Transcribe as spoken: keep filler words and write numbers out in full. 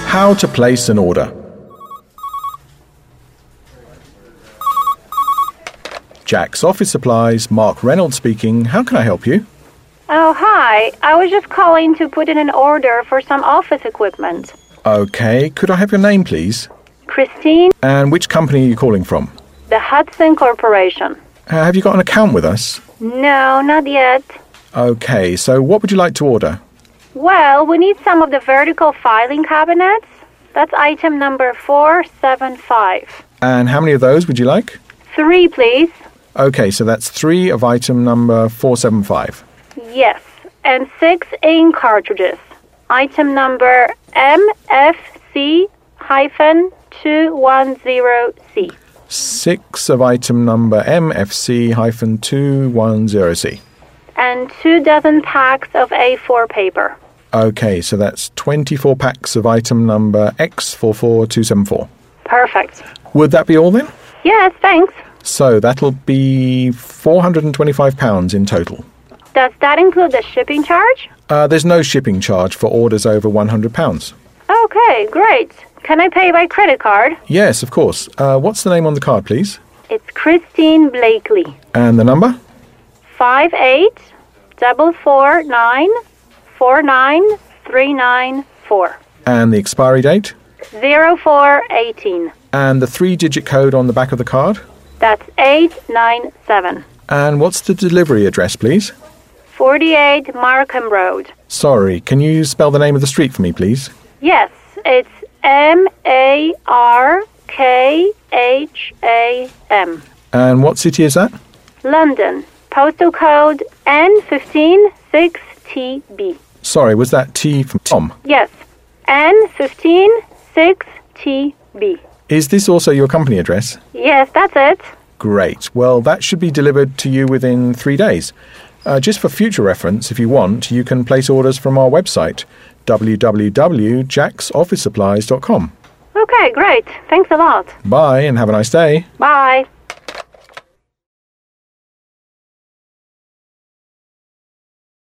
How to place an order. Jack's Office Supplies, Mark Reynolds speaking. How can I help you? Oh, hi. I was just calling to put in an order for some office equipment. Okay, could I have your name, please? Christine, And which company are you calling from? the Hudson Corporation. Uh, have you got an account with us? No, not yet. Okay, so what would you like to order? Well, we need some of the vertical filing cabinets. That's item number four seven five. And how many of those would you like? Three, please. Okay, so that's three of item number four seven five. Yes, and six ink cartridges. Item number M F C two one zero C. Six of item number M F C two one zero C. And two dozen packs of A four paper. Okay, so that's twenty-four packs of item number X four four two seven four. Perfect. Would that be all then? Yes, thanks. So that'll be four hundred twenty-five pounds in total. Does that include the shipping charge? Uh, there's no shipping charge for orders over one hundred pounds. Okay, great. Can I pay by credit card? Yes, of course. Uh, what's the name on the card, please? It's Christine Blakely. And the number? Five eight double four nine four nine three nine four. And the expiry date? Zero four eighteen. And the three-digit code on the back of the card? That's eight nine seven. And what's the delivery address, please? Forty-eight Markham Road. Sorry, can you spell the name of the street for me, please? Yes, it's M A R K H A M. And what city is that? London. Postal code N fifteen six T B. Sorry, was that T from Tom? Yes, N fifteen six T B. Is this also your company address? Yes, that's it. Great. Well, that should be delivered to you within three days. Uh, just for future reference, if you want, you can place orders from our website, w w w dot jacks office supplies dot com. Okay, great. Thanks a lot. Bye, and have a nice day. Bye.